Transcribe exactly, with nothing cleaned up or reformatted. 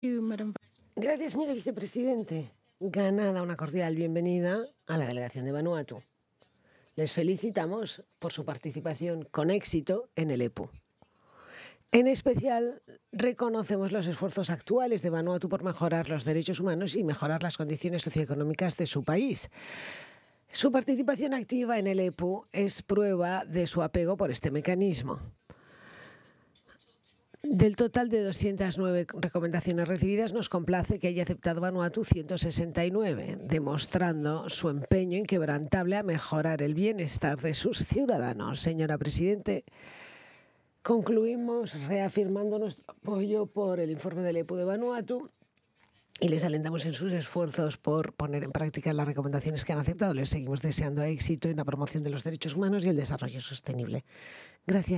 Gracias, señor vicepresidente. Ganada una cordial bienvenida a la delegación de Vanuatu. Les felicitamos por su participación con éxito en el E P U. En especial, reconocemos los esfuerzos actuales de Vanuatu por mejorar los derechos humanos y mejorar las condiciones socioeconómicas de su país. Su participación activa en el E P U es prueba de su apego por este mecanismo. Del total de doscientas nueve recomendaciones recibidas, nos complace que haya aceptado Vanuatu ciento sesenta y nueve, demostrando su empeño inquebrantable a mejorar el bienestar de sus ciudadanos. Señora Presidente, concluimos reafirmando nuestro apoyo por el informe del E P U de Vanuatu y les alentamos en sus esfuerzos por poner en práctica las recomendaciones que han aceptado. Les seguimos deseando éxito en la promoción de los derechos humanos y el desarrollo sostenible. Gracias.